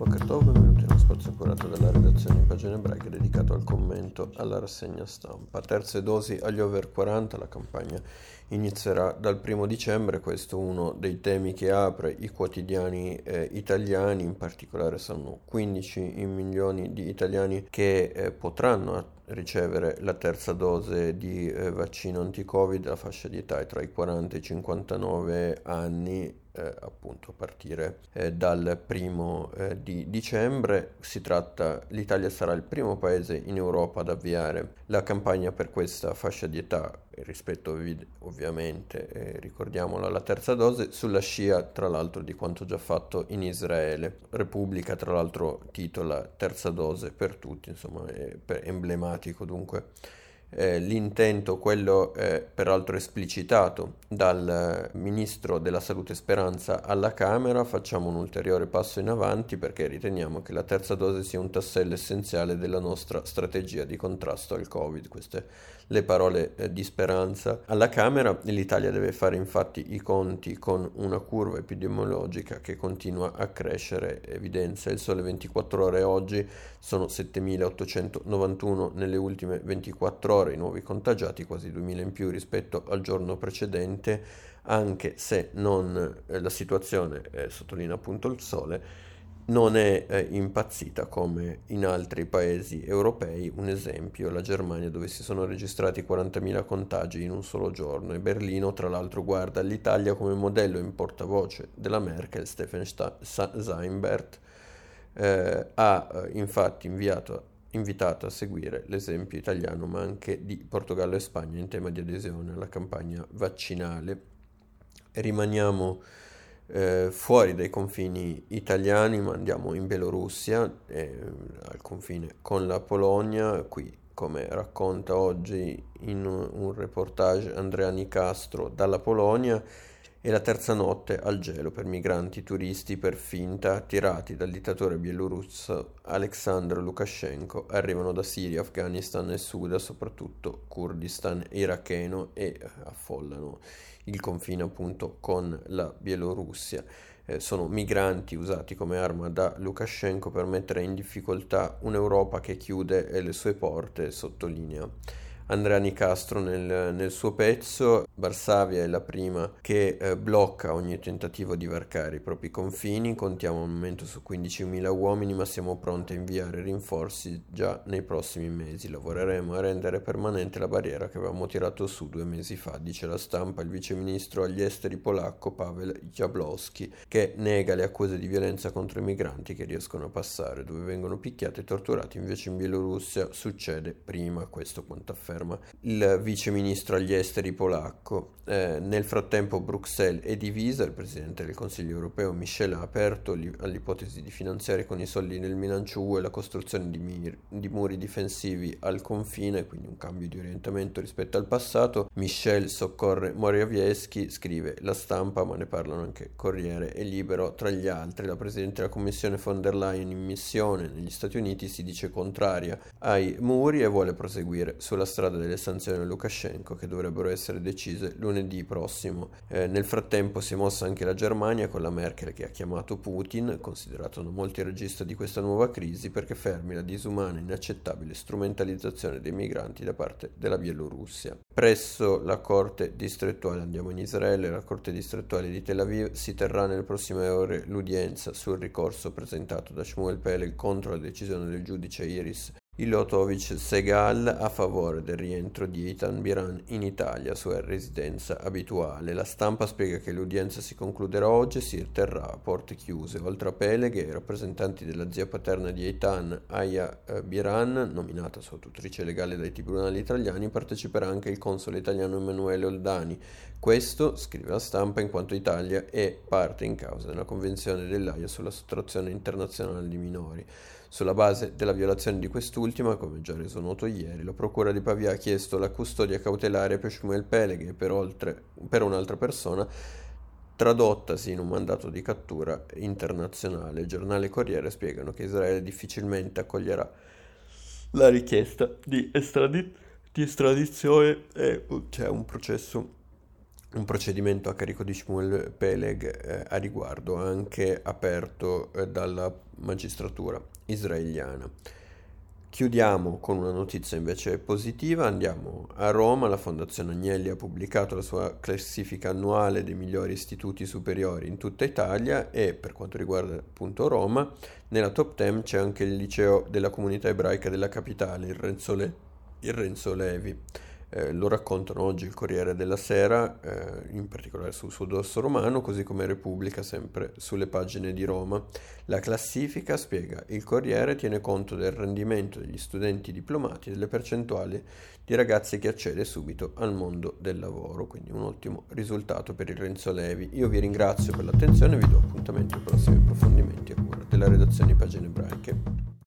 Boker Tov, benvenuti in uno spazio curato dalla redazione di Pagine Ebraiche dedicato al commento alla rassegna stampa. Terze dosi agli over 40, la campagna inizierà dal 1 dicembre, questo è uno dei temi che apre i quotidiani italiani, in particolare sono 15 i milioni di italiani che potranno ricevere la terza dose di vaccino anti-Covid. La fascia di età è tra i 40 e i 59 anni, appunto a partire dal 1 di dicembre. L'Italia sarà il primo paese in Europa ad avviare la campagna per questa fascia di età, rispetto ovviamente, ricordiamolo, alla terza dose, sulla scia tra l'altro di quanto già fatto in Israele. Repubblica tra l'altro titola terza dose per tutti, insomma è emblematico dunque. L'intento, quello peraltro esplicitato dal Ministro della Salute Speranza alla Camera. Facciamo un ulteriore passo in avanti perché riteniamo che la terza dose sia un tassello essenziale della nostra strategia di contrasto al Covid. Queste le parole di Speranza. Alla Camera l'Italia deve fare infatti i conti con una curva epidemiologica che continua a crescere, evidenzia il Sole 24 Ore oggi. Sono 7.891 nelle ultime 24 ore i nuovi contagiati, quasi 2.000 in più rispetto al giorno precedente, anche se la situazione, sottolinea appunto il Sole, non è impazzita come in altri paesi europei. Un esempio, la Germania, dove si sono registrati 40.000 contagi in un solo giorno, e Berlino tra l'altro guarda all'Italia come modello in portavoce della Merkel. Steffen Seibert ha infatti invitato a seguire l'esempio italiano, ma anche di Portogallo e Spagna in tema di adesione alla campagna vaccinale. Rimaniamo fuori dai confini italiani, ma andiamo in Bielorussia, al confine con la Polonia. Qui, come racconta oggi in un reportage Andrea Nicastro dalla Polonia, è la terza notte al gelo per migranti turisti per finta attirati dal dittatore bielorusso Alexandr Lukashenko. Arrivano da Siria, Afghanistan e Sud, soprattutto Kurdistan e iracheno, e affollano il confine appunto con la Bielorussia. Sono migranti usati come arma da Lukashenko per mettere in difficoltà un'Europa che chiude le sue porte, sottolinea Andrea Nicastro nel suo pezzo. Varsavia è la prima che blocca ogni tentativo di varcare i propri confini. Contiamo al momento su 15.000 uomini, ma siamo pronti a inviare rinforzi già nei prossimi mesi. Lavoreremo a rendere permanente la barriera che avevamo tirato su 2 mesi fa, dice La Stampa il viceministro agli esteri polacco Paweł Jablowski, che nega le accuse di violenza contro i migranti che riescono a passare, dove vengono picchiati e torturati. Invece in Bielorussia succede prima, questo quanto afferma il vice ministro agli esteri polacco. Nel frattempo Bruxelles è divisa. Il presidente del Consiglio europeo Michel ha aperto all'ipotesi di finanziare con i soldi del bilancio UE la costruzione di muri difensivi al confine, quindi un cambio di orientamento rispetto al passato. Michel soccorre Morawiecki, scrive La Stampa, ma ne parlano anche Corriere e Libero. Tra gli altri, la presidente della Commissione von der Leyen, in missione negli Stati Uniti, si dice contraria ai muri e vuole proseguire sulla strada delle sanzioni a Lukashenko, che dovrebbero essere decise lunedì prossimo. Nel frattempo si è mossa anche la Germania, con la Merkel che ha chiamato Putin, considerato da molti il regista di questa nuova crisi, perché fermi la disumana e inaccettabile strumentalizzazione dei migranti da parte della Bielorussia. Presso la Corte distrettuale, andiamo in Israele, la Corte distrettuale di Tel Aviv si terrà nelle prossime ore l'udienza sul ricorso presentato da Shmuel Peleg contro la decisione del giudice Iris Ilotovic Segal a favore del rientro di Eitan Biran in Italia, sua residenza abituale. La Stampa spiega che l'udienza si concluderà oggi e si terrà a porte chiuse. Oltre a Peleg e i rappresentanti della zia paterna di Eitan, Aya Biran, nominata sua tutrice legale dai tribunali italiani, parteciperà anche il console italiano Emanuele Oldani. Questo, scrive La Stampa, in quanto Italia è parte in causa della Convenzione dell'Aia sulla sottrazione internazionale di minori. Sulla base della violazione di quest'ultima, come già reso noto ieri, la Procura di Pavia ha chiesto la custodia cautelare per Shmuel Peleg e per un'altra persona, tradottasi in un mandato di cattura internazionale. Il giornale Corriere spiegano che Israele difficilmente accoglierà la richiesta di estradizione e c'è un processo un procedimento a carico di Shmuel Peleg a riguardo, anche aperto dalla magistratura israeliana. Chiudiamo con una notizia invece positiva, andiamo a Roma. La Fondazione Agnelli ha pubblicato la sua classifica annuale dei migliori istituti superiori in tutta Italia e per quanto riguarda appunto Roma, nella top 10 c'è anche il liceo della comunità ebraica della capitale, il Renzo Levi. Lo raccontano oggi il Corriere della Sera, in particolare sul suo dorso romano, così come Repubblica, sempre sulle pagine di Roma. La classifica, spiega il Corriere, tiene conto del rendimento degli studenti diplomati e delle percentuali di ragazzi che accede subito al mondo del lavoro, quindi un ottimo risultato per il Renzo Levi. Io vi ringrazio per l'attenzione e vi do appuntamento ai prossimi approfondimenti a cura della redazione di Pagine Ebraiche.